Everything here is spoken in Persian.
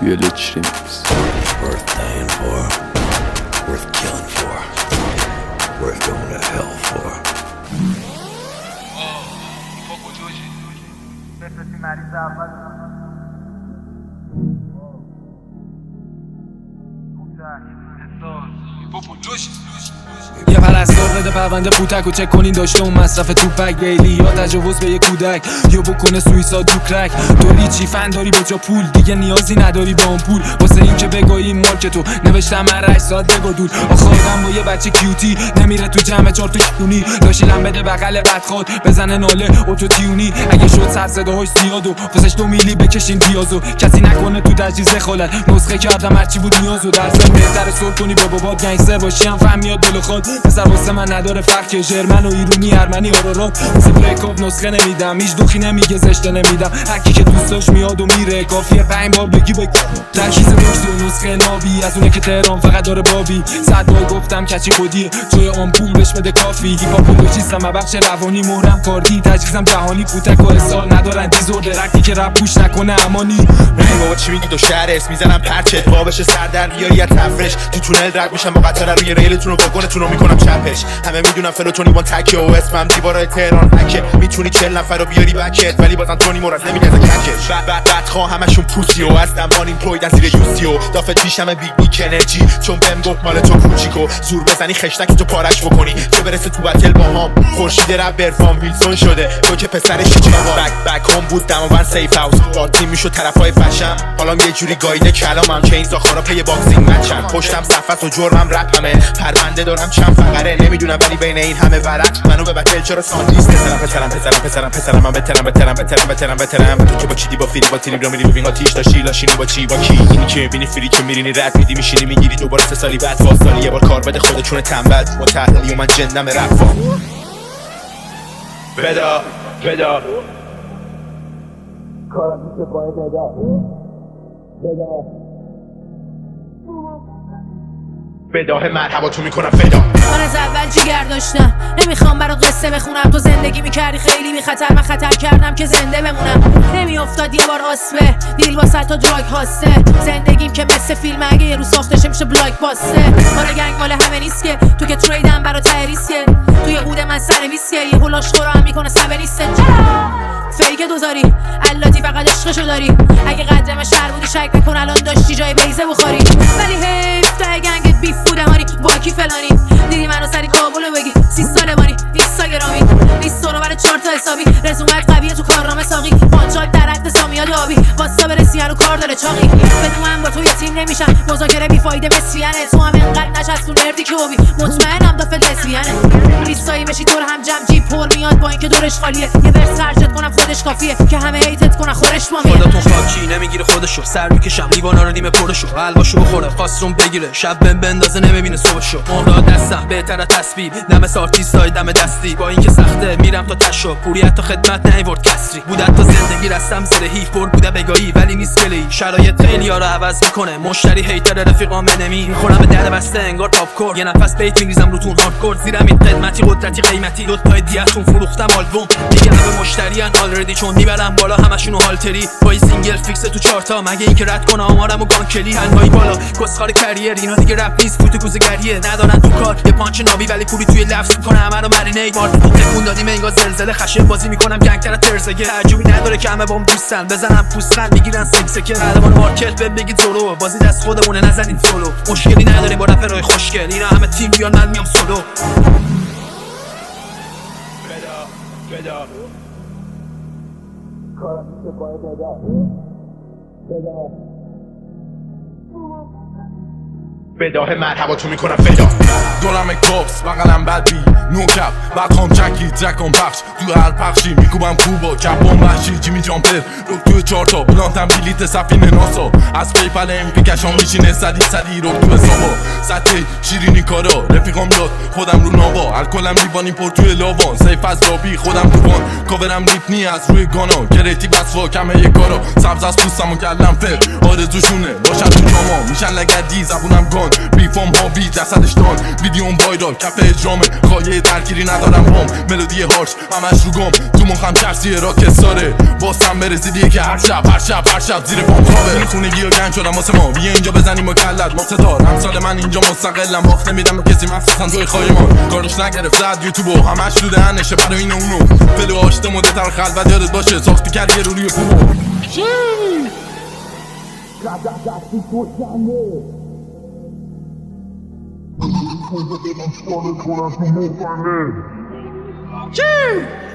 Village Remix. Worth dying for, worth killing for, worth going to hell for. یه پرستار بده پرونده پوتک و چک کنین داشته اون مصرف توپک بیلی یا تجاوز به یه کودک یا بکنه سویساد تو کرک دوری چی فن داری به جا پول دیگه نیازی نداری به اون پول واسه این که بگاهی مارک تو نوشتم من 8 ساعت بگو دور آخه آدم با یه بچه کیوتی نمیره تو جمع 4 تا شونی داشیلم بده بغل بدخواد بزنه ناله اوتو تیونی اگه شد سر صداهاش زیاد و واسش 2 میلی بکشین پیازو کسی نکنه تو تجهیز دخالت نسخه کردم هرچی بود نیازو در ضمن بهتره سول کنی با بابات گنگستر باشی هم فهم میاد دل خود مثلا واسه من نداره فرق که ژرمن و ایرونی ارمنی آرارات مثل بریک اپ نسخه نمیدم هیچ دوخی نمیگه زشته نمیدم هر کی که دوست داشت میاد و میره کافیه 5 بار بگی ترکیز مشت و نسخه نابی از اونه که تهران فقط داره بابی 100 بار گفتم کچی خودیه جای آمپول بهش بده کافی هیپاپولوژیستم بخش روانی مهرم کاردی تجهیزم جهانی پوتک و اصال ندارن دیزور درکتی که رپ پوش نکنه امانی ای بابا چی میگی دو شهر اسم میزنم پرچت بابش سر در بیاری از تفرش تو تونل رد میشم با قطار روی ریلتون و واگنتون رو میکنم چپش همه میدونم فلوتونی وان تکه و اسمم دیوارای تهران هکه میتونی 40 نفر رو بیاری بکت ولی بازم تونی مرز نمیگه از ککش بعد خواه همشون پوسی و هستم وان این پروید از زیر یوسی و دافت پیشم بیگ انرژی چون بهم گفت مال تو کوچیکو زور بزنی خشتک تو پارش بکنی چه برسه تو بتل باهام خورشید رپ برفام ویلسون شده تو که پسرش جواب بک هم بود دماوند سیف هاوس با تیم میشد طرفای فشم حالا یه جوری گایده کلامم که این زاخارا پی باکسینگ مچم پشتم صفحه و جرمم رپ همه پرونده دارم چند فقره نمیدونم ولی بین این همه ورق منو به بتل چرا ساندیس پسرم من بترم تو که با چیدی با فیلی با تیری را میری ببین آتیش داشتی لاشینی با چی با کی اینی که میبینی فری که میرینی رد میدی میشینی میگیری دوباره 3 سالی بعد فاصله یه بار کار بده خودت چون تنبل با تحلیلی و من جنم رپ بدا کارم میشه باید بداه مرحبا تو میکنم فدا من از اول جیگر داشتم نمیخوام برات قصه بخونم تو زندگی میکردی خیلی بی خطر من خطر کردم که زنده بمونم نمیافتاد یه بار آسفه دیل با 100 تا دراگ هاسته زندگیم که مثل فیلم اگه یه روز ساخته میشه بلاک باسته آره گنگ مال همه نیست که تو که تریدم برا تریسکه توی هود من سر ویسکه یه هولاش خورا هم میکنه سبه نیسته فیک دوزاری اللاتی فقط عشقشو داری اگه قدم شهر بودی شک نکن الان داشتی جای بیزه بخاری ولی حیف تا گنگت بیف بوده هانی باکی فلانی دیدی منو سری کابلو بگی 30 ساله مانی اینستاگرامی 20 رو برای 4 تا حسابی رزومت قویه تو کارنامه ساقی پانچاک در حد سامیاد آبی واستا برسی هنو کار داره چاقی بدون من با تو یتیم نمیشم مذاکره بی فایده مسفیانه تو هم انقدر نشست تو نردی که بابی مطمئنم دافت لسبیانه ریستایی بشی طور هم جمع جیب پر میاد با اینکه دورش خالیه یه ورس خرجت کنم خودش کافیه که همه هیتت کنن خورش ما خودتون خاکی نمیگیره خودشو سر میکشم لیوانا رو نیمه پرشو حلواشو بخوره خواستون بگیره شب بندازه نمیبینه صبحشو مهرا دستم بهتره تسبیح دم آرتیستای دم دستی با اینکه سخته میرم تا تشو پوری حتی خدمت نیورد کسری بودت تا زندگی رستم زیر هیف پر بوده بگاهی ولی نیست کلی شرایط خیلی ها رو عوض میکنه مشتری هیتر رفیقام نمی میخورم به در بسته انگار پاپ کورن یه نفس بیت میریزم روتون هاردکور زیرم این خدمتی قدرتی قیمتی دو تای دیاتون فروختم آلبوم دیگه همه مشتریان آلردی چون میبرم بالا همشونو هالتری با سینگل فیکس تو 4 تا مگه اینکه رد کنه آمارمو گانکلی تنهایی بالا کسخار کریر اینا دیگه رپ نیست فوت کوزگریه ندارن تو کار یه پانچ نابی ولی پولی توی لفظ میکنه همه رو مرینیت مارد تکون دادیم انگار زلزله خشن بازی میکنم گنگتر ترزگه تعجبی نداره که همه بام دوستن بزنم پوستن میگیرن سکسکه بعدمون مارکت به بگید زورو بازی دست خودمونه نزنین سولو مشکلی نداریم با رپرای خوشگل اینا همه تیم بیان من میام سولو بدا کارم میشه باید بداه مرحبا تو میکنم فدا دورم کپس بغلم بدبی نوکب بقام جکی جکم پخش تو هر پخشی میکوبم کوبا کپام وحشی جیمی جامپر رو تو 4 تا بلانتم بلیت سفینه ناسا از پیپل امپیکشان میشینه صدی رو تو حسابا سطح شیرینی کارا رفیقام یاد خودم رو ناوا الکلم لیوانی پر توی لاوان سیف از لابی خودم تو وان کاورم ریپنی از روی گانا کرتی بس واکمه یه کارا سبز از پوستم و کلم فر آرزوشونه باشن تو جاما میشن لگدی زبونم گان بیفام ها بی جسدش دان ویدیوم وایرال کف اجرامه خواهی ترکیری ندارم بام ملودی هارش همش رو گم تو مخم چرسی راکستاره واسم برسیدیه که هر شب زیر پام خوابه خونگی و گنج شدم واسه ما بیا اینجا بزنیم و کلت مقتدار امثال من اینجا مستقلم باخت نمیدم به کسی مخصوصا توی خایمان کارش نگرفت زد یوتیوب و همش تو دهنشه برای این اونو فلو آشته مده تر خلوت یادت باشه ساختی کردی یه روی خوبو چی؟